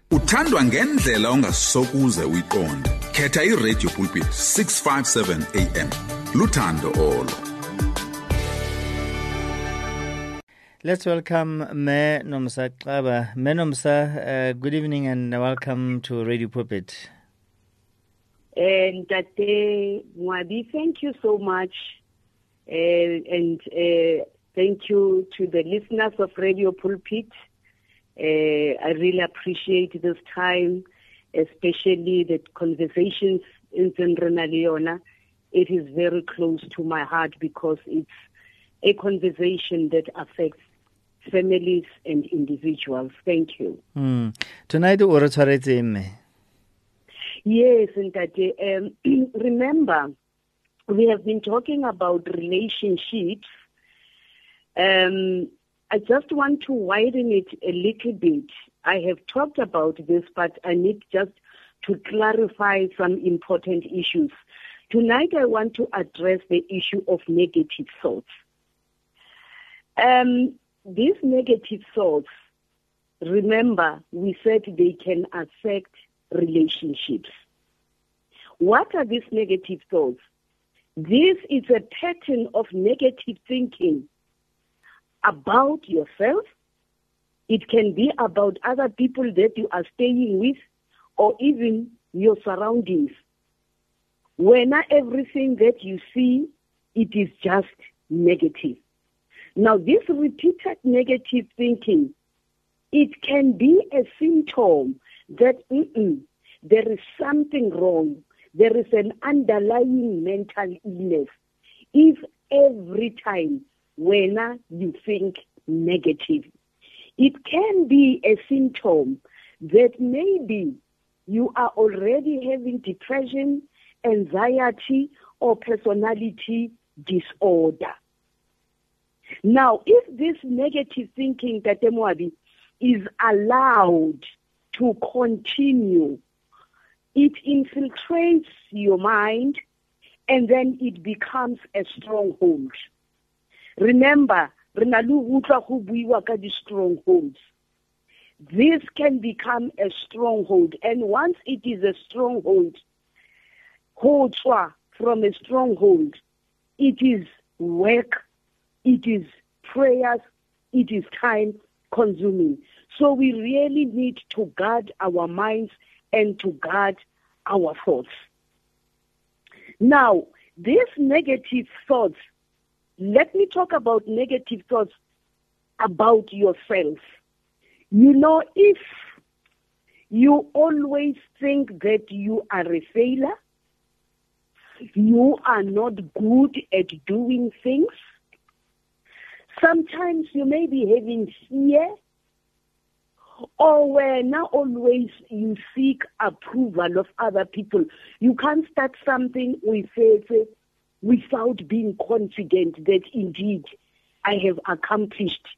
Uthandwa ngendlela ongasokuze uyiqonde. Khetha iRadio Pulpit 657 AM. Luthando Olo. Let's welcome Me Nomsa Xaba. Me Nomsa, good evening and welcome to Radio Pulpit. And Tate Mwabi, thank you so much. And thank you to the listeners of Radio Pulpit. I really appreciate this time, especially the conversations in Sierra Leone. It is very close to my heart because it's a conversation that affects families and individuals. Thank you. Tonight, yes, and remember, we have been talking about relationships. I just want to widen it a little bit. I have talked about this, but I need just to clarify some important issues. Tonight, I want to address the issue of negative thoughts. These negative thoughts, remember, we said they can affect relationships. What are these negative thoughts? This is a pattern of negative thinking about yourself. It can be about other people that you are staying with or even your surroundings. When everything that you see, it is just negative. Now, this repeated negative thinking, it can be a symptom that there is something wrong. There is an underlying mental illness. If every time when you think negative, it can be a symptom that maybe you are already having depression, anxiety, or personality disorder. Now, if this negative thinking, Tate Mwabi, is allowed to continue, it infiltrates your mind and then it becomes a stronghold. Remember, strongholds. This can become a stronghold, and once it is a stronghold, from a stronghold, it is work, it is prayers, it is time consuming. So we really need to guard our minds and to guard our thoughts. Now, these negative thoughts, let me talk about negative thoughts about yourself. You know, if you always think that you are a failure, you are not good at doing things, sometimes you may be having fear, or when not always you seek approval of other people. You can't start something without being confident that indeed I have accomplished.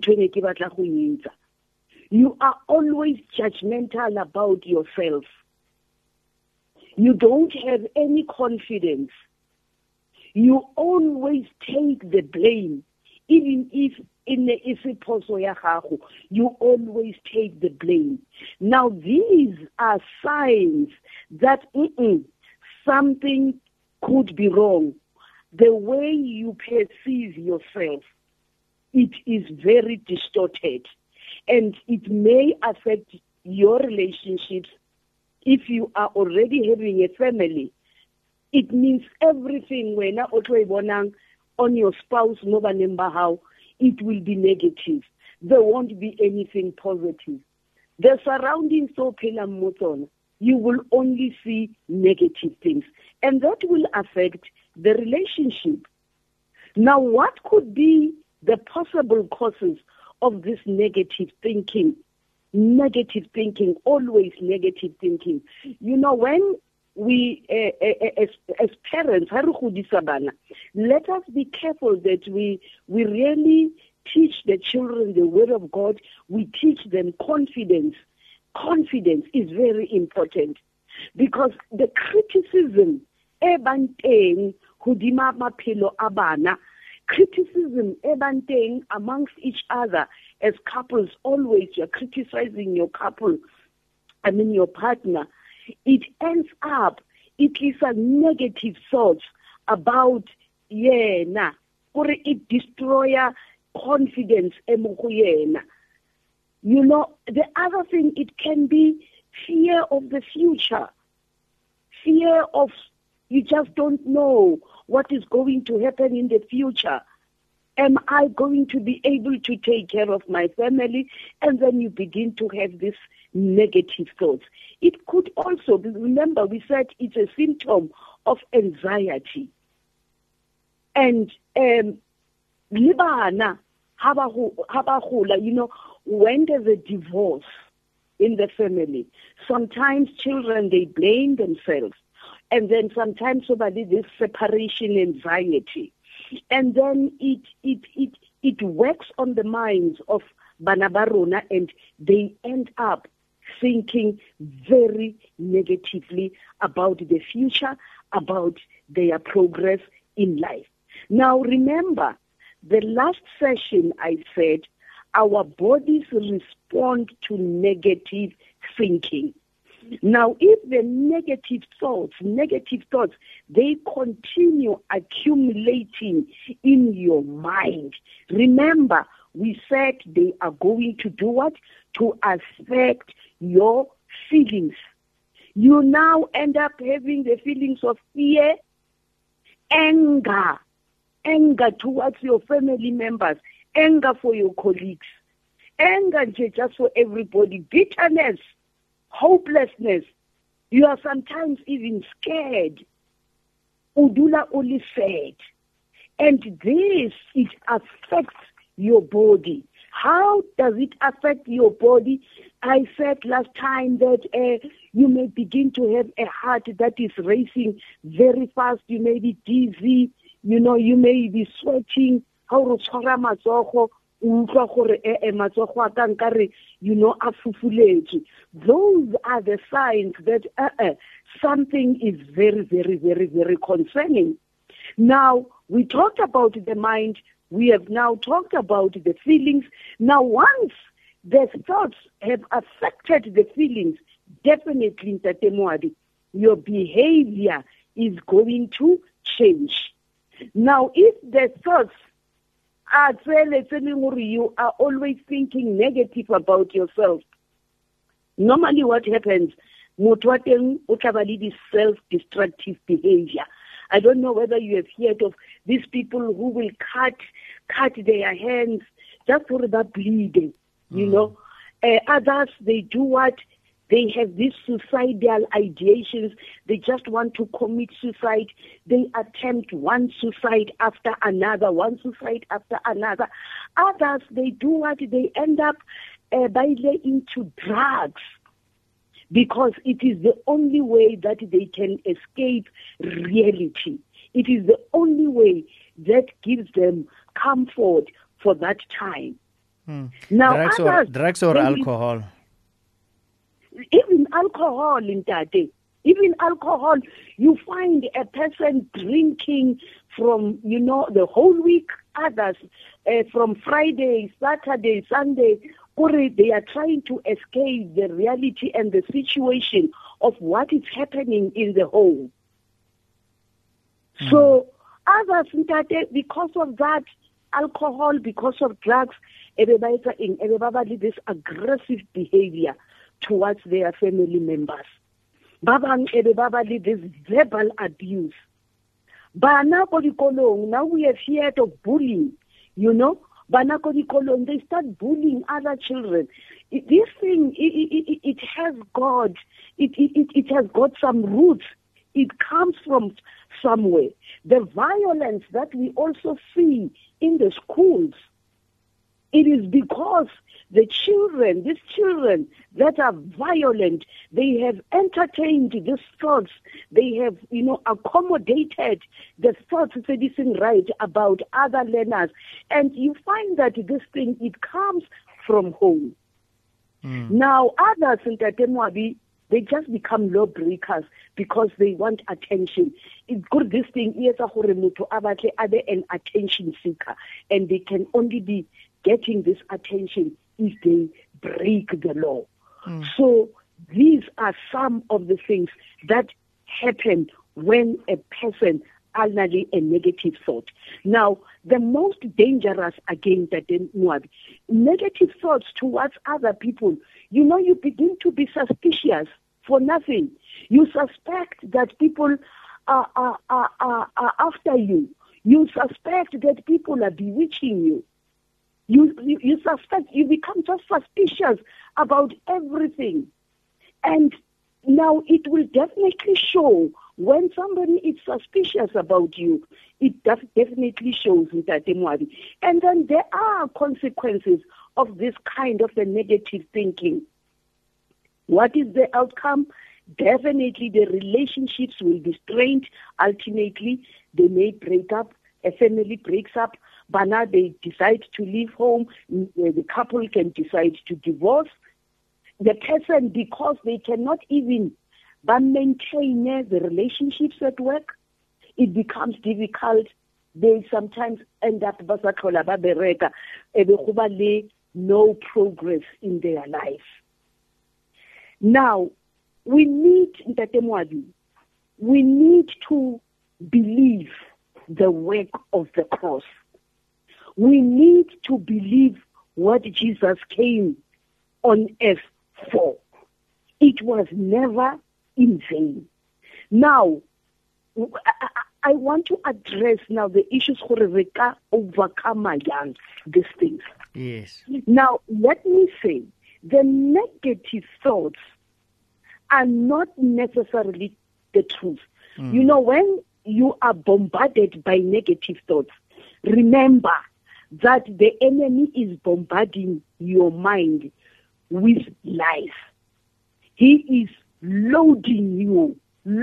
You are always judgmental about yourself. You don't have any confidence. You always take the blame. Even if in the you always take the blame. Now these are signs that something could be wrong. The way you perceive yourself, it is very distorted, and it may affect your relationships. If you are already having a family, it means everything when on your spouse, it will be negative. There won't be anything positive. The surroundings you will only see negative things, and that will affect the relationship. Now, what could be the possible causes of this negative thinking? Negative thinking, always negative thinking. You know, when we, as parents, let us be careful that we really teach the children the word of God. We teach them confidence. Confidence is very important, because the criticism criticism amongst each other as couples, always you're criticizing your couple. your partner, it ends up, it is a negative thoughts about yena, or it destroy confidence emoyena. You know, the other thing, it can be fear of the future, fear of you just don't know what is going to happen in the future. Am I going to be able to take care of my family? And then you begin to have this negative thoughts. It could also be, remember we said it's a symptom of anxiety. And libana habahula, you know, when there's a divorce in the family, sometimes children, they blame themselves. And then sometimes somebody this separation anxiety. And then it works on the minds of Banabarona, and they end up thinking very negatively about the future, about their progress in life. Now remember, the last session I said our bodies respond to negative thinking. Now, if the negative thoughts, they continue accumulating in your mind, remember, we said they are going to do what? To affect your feelings. You now end up having the feelings of fear, anger towards your family members, anger for your colleagues, anger just for everybody, bitterness, hopelessness. You are sometimes even scared. Udula only said. And this, it affects your body. How does it affect your body? I said last time that you may begin to have a heart that is racing very fast. You may be dizzy. You know, you may be sweating. Those are the signs that something is very, very, very, very concerning. Now, we talked about the mind. We have now talked about the feelings. Now, once the thoughts have affected the feelings, definitely, Ntate Moabi, your behavior is going to change. Now, if the thoughts are you are always thinking negative about yourself, normally what happens, is self-destructive behavior. I don't know whether you have heard of these people who will cut their hands just for the bleeding, you know. Others, they do what? They have these suicidal ideations. They just want to commit suicide. They attempt one suicide after another, one suicide after another. Others, they do what? They end up into drugs, because it is the only way that they can escape reality. It is the only way that gives them comfort for that time. Now, drugs or alcohol? Even alcohol, Ntate. Even alcohol, you find a person drinking from, the whole week, others from Friday, Saturday, Sunday. They are trying to escape the reality and the situation of what is happening in the home. So others, because of that alcohol, because of drugs, everybody this aggressive behavior towards their family members. Everybody this verbal abuse. Now we have heard of bullying, they start bullying other children. This thing, it has got some roots. It comes from somewhere. The violence that we also see in the schools, it is because these children that are violent, they have entertained these thoughts. They have, accommodated the thoughts right about other learners. And you find that this thing, it comes from home. Now, others in Tatemwabi, they just become lawbreakers because they want attention. It's good, this thing is an attention seeker, and they can only be getting this attention if they break the law. So these are some of the things that happen when a person anally a negative thought. Now, the most dangerous, again, negative thoughts towards other people. You know, you begin to be suspicious for nothing. You suspect that people are after you. You suspect that people are bewitching you. You suspect, you become just suspicious about everything. And now it will definitely show when somebody is suspicious about you. It definitely shows in Tatemwadi. And then there are consequences of this kind of a negative thinking. What is the outcome? Definitely the relationships will be strained. Ultimately, they may break up. A family breaks up. But now they decide to leave home. The couple can decide to divorce. The person, because they cannot even maintain the relationships at work, it becomes difficult. They sometimes end up no progress in their life. Now, we need to believe the work of the cross. We need to believe what Jesus came on earth for. It was never in vain. Now, I want to address now the issues for Reka overcome these things. Yes. Now, let me say, the negative thoughts are not necessarily the truth. You know, when you are bombarded by negative thoughts, remember that the enemy is bombarding your mind with lies. He is loading you,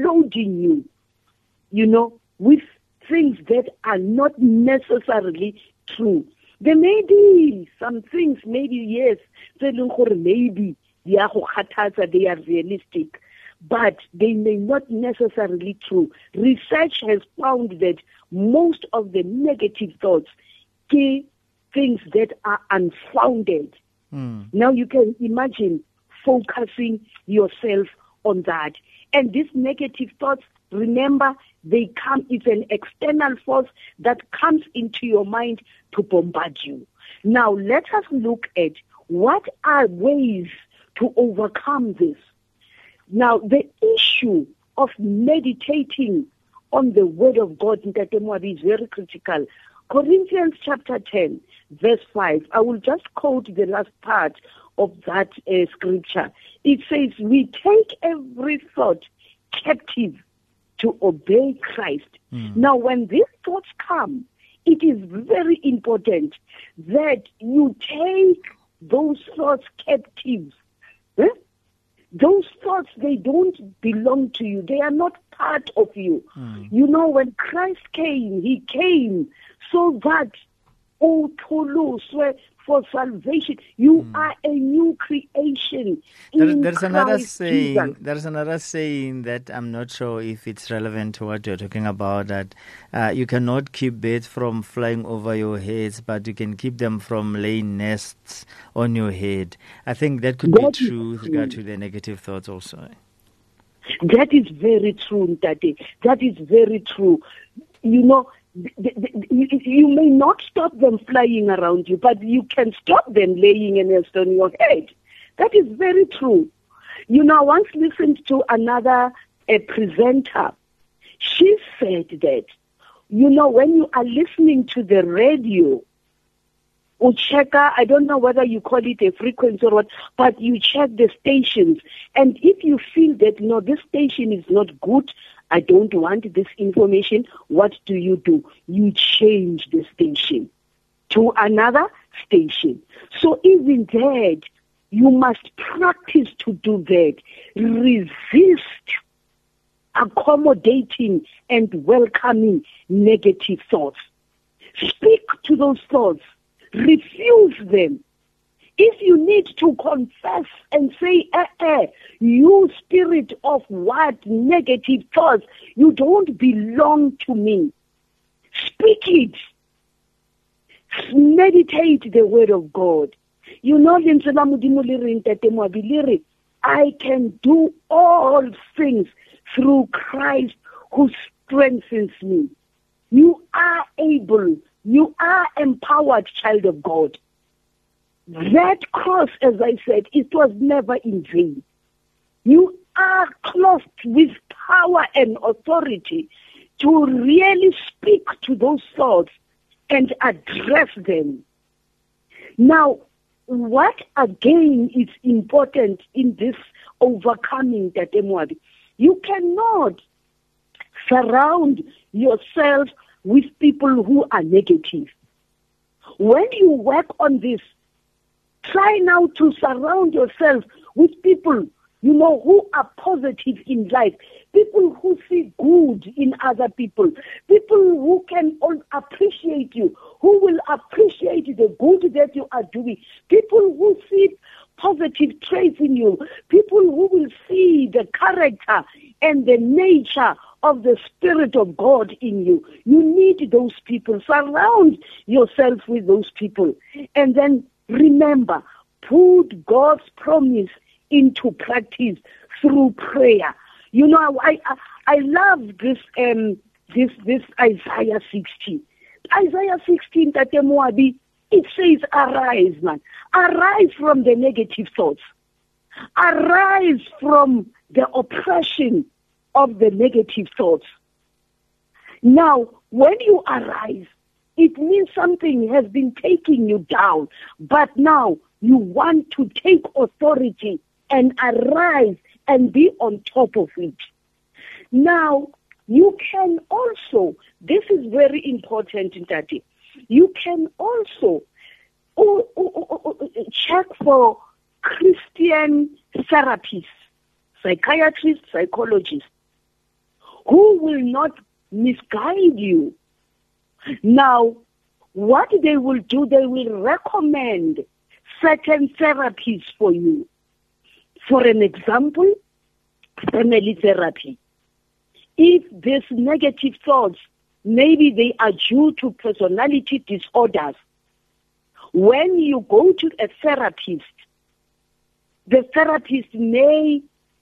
with things that are not necessarily true. There may be some things, maybe yes, maybe they are realistic, but they may not necessarily true. Research has found that most of the negative thoughts are things that are unfounded. Now you can imagine focusing yourself on that. And these negative thoughts, remember, they come, it's an external force that comes into your mind to bombard you. Now let us look at what are ways to overcome this. Now the issue of meditating on the word of God in Tatemwadi is very critical. Corinthians chapter 10, verse 5. I will just quote the last part of that scripture. It says, we take every thought captive to obey Christ. Now, when these thoughts come, it is very important that you take those thoughts captive. Those thoughts, they don't belong to you. They are not part of you. You know, when Christ came, he came so that, for salvation, you are a new creation. There's another saying. There's another saying that I'm not sure if it's relevant to what you're talking about. That you cannot keep birds from flying over your heads, but you can keep them from laying nests on your head. I think that could be true with regard to the negative thoughts also. That is very true, Tate. That is very true. You know, you may not stop them flying around you, but you can stop them laying a nest on your head. That is very true. You know, I once listened to another presenter. She said that, you know, when you are listening to the radio, Ucheka, I don't know whether you call it a frequency or what, but you check the stations. And if you feel that, no, this station is not good, I don't want this information, what do? You change the station to another station. So even that, you must practice to do that. Resist accommodating and welcoming negative thoughts. Speak to those thoughts. Refuse them. If you need to confess and say, you spirit of what? Negative thoughts, you don't belong to me. Speak it. Meditate the word of God. You know, I can do all things through Christ who strengthens me. You are able. You are empowered, child of God. That cross, as I said, it was never in vain. You are clothed with power and authority to really speak to those thoughts and address them. Now, what again is important in this overcoming that Moabi? You cannot surround yourself with people who are negative. When you work on this, try now to surround yourself with people, who are positive in life, people who see good in other people, people who can all appreciate you, who will appreciate the good that you are doing, people who see positive traits in you, people who will see the character and the nature of the Spirit of God in you. You need those people. Surround yourself with those people. And then remember, put God's promise into practice through prayer. I love this Isaiah 60. Isaiah 16, Tate Moabi, it says, arise, man. Arise from the negative thoughts. Arise from the oppression of the negative thoughts. Now, when you arise, it means something has been taking you down, but now you want to take authority and arise and be on top of it. Now, you can also, this is very important, Tati, you can also check for Christian therapists, psychiatrists, psychologists, who will not misguide you. Now, what they will do, they will recommend certain therapies for you. For an example, family therapy. If there's negative thoughts, maybe they are due to personality disorders. When you go to a therapist, the therapist may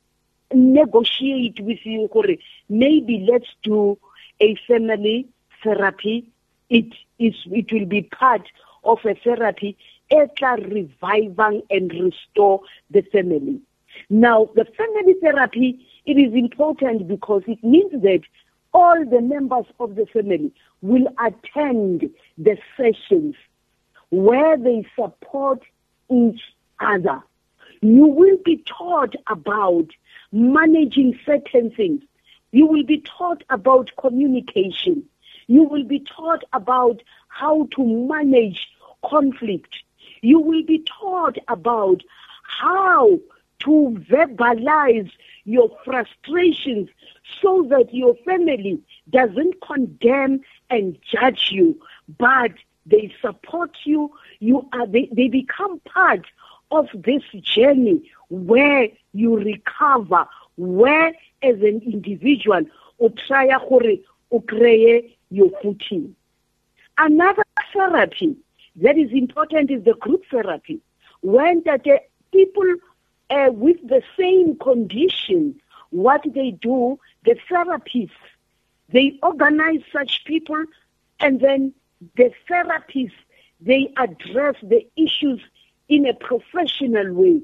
negotiate with you, maybe let's do a family therapy. It will be part of a therapy that revive and restore the family. Now, the family therapy, it is important because it means that all the members of the family will attend the sessions where they support each other. You will be taught about managing certain things. You will be taught about communication. You will be taught about how to manage conflict. You will be taught about how to verbalize your frustrations so that your family doesn't condemn and judge you, but they support you. They become part of this journey where you recover, where as an individual, you try to create your footing. Another therapy that is important is the group therapy, when that people with the same condition, what they do, the therapists, they organize such people, and then the therapists, they address the issues in a professional way.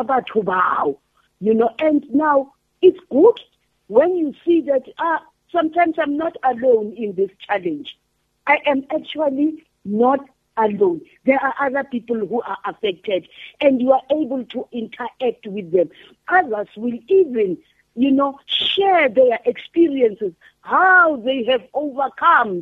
And now it's good when you see that sometimes I'm not alone in this challenge. I am actually not alone. There are other people who are affected, and you are able to interact with them. Others will even, share their experiences, how they have overcome.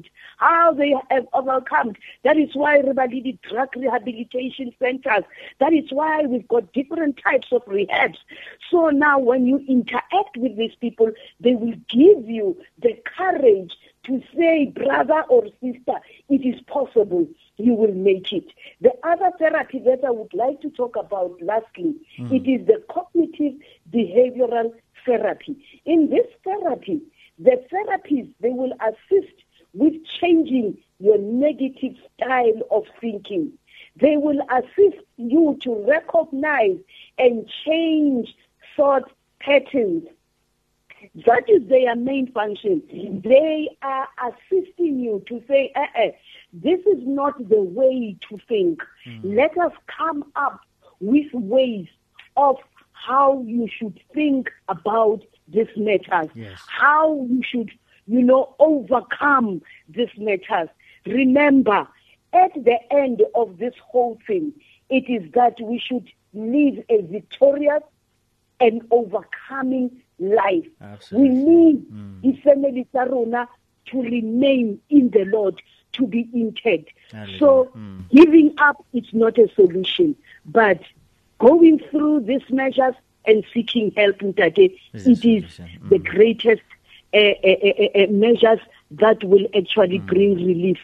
That is why Ribalidi drug rehabilitation centers. That is why we've got different types of rehabs. So now when you interact with these people, they will give you the courage to say, brother or sister, it is possible. You will make it. The other therapy that I would like to talk about lastly, it is the cognitive behavioral therapy. In this therapy, the therapists, they will assist with changing your negative style of thinking. They will assist you to recognize and change thought patterns. That is their main function. They are assisting you to say, this is not the way to think. Let us come up with ways of how you should think about these matters, how you should, overcome these matters. Remember, at the end of this whole thing, it is that we should live a victorious and overcoming life. Absolutely. We need the family Sarona to remain in the Lord, to be intact. So giving up is not a solution, but going through these measures and seeking help, it is the greatest measures that will actually bring relief.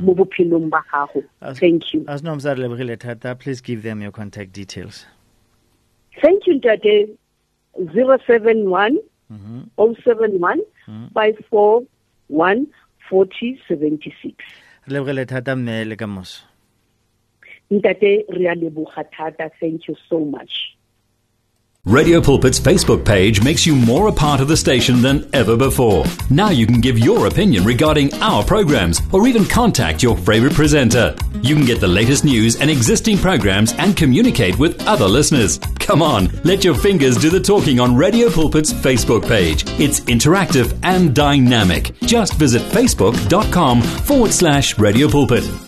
Thank you. Please give them your contact details. Thank you, Ntate. 071 071 541 4076. Ntate, thank you so much. Radio Pulpit's Facebook page makes you more a part of the station than ever before. Now you can give your opinion regarding our programs or even contact your favorite presenter. You can get the latest news and existing programs and communicate with other listeners. Come on, let your fingers do the talking on Radio Pulpit's Facebook page. It's interactive and dynamic. Just visit facebook.com/Radio Pulpit.